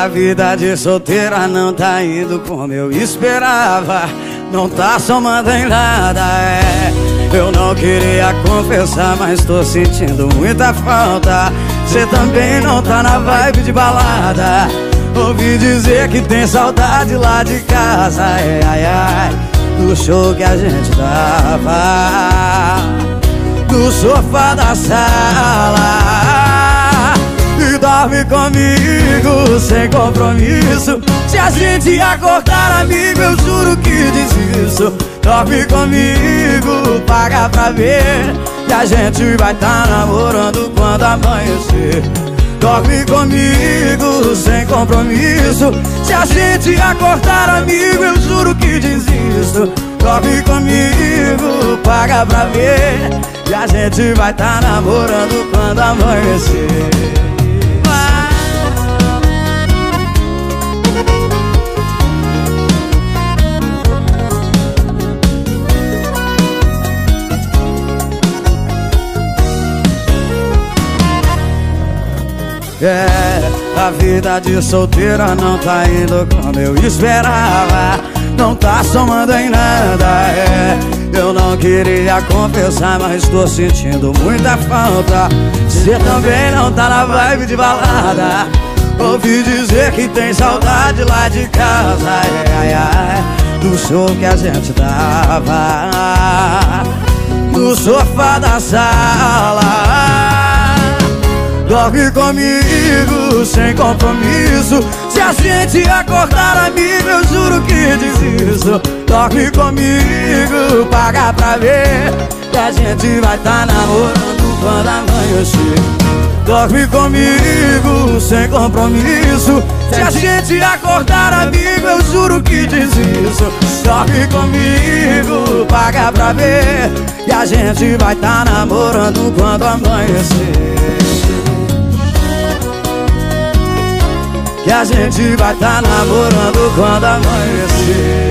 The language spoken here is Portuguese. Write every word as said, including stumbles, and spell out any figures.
A vida de solteira não tá indo como eu esperava. Não tá somando em nada, é. Eu não queria confessar, mas tô sentindo muita falta. Cê também não tá na vibe de balada. Ouvi dizer que tem saudade lá de casa, ai, ai, ai, do show que a gente dava no sofá da sala. E dorme comigo sem compromisso. Se a gente acordar amigo, eu juro que desisto. Dorme comigo, paga pra ver que a gente vai tá namorando quando amanhecer. Dorme comigo sem compromisso. Se a gente acordar amigo, eu juro que desisto. Dorme comigo, paga pra ver que a gente vai tá namorando quando amanhecer. É, a vida de solteira não tá indo como eu esperava. Não tá somando em nada, é. Eu não queria confessar, mas tô sentindo muita falta. Cê também não tá na vibe de balada. Ouvi dizer que tem saudade lá de casa, ai, ai, ai, do show que a gente dava no sofá da sala. Dorme comigo sem compromisso. Se a gente acordar amigo, eu juro que desisto. Dorme comigo, paga pra ver que a gente vai tá namorando quando amanhecer. Dorme comigo sem compromisso. Se a gente acordar amigo, eu juro que desisto. Dorme comigo, paga pra ver que a gente vai tá namorando quando amanhecer. Que a gente vai tá namorando quando amanhecer.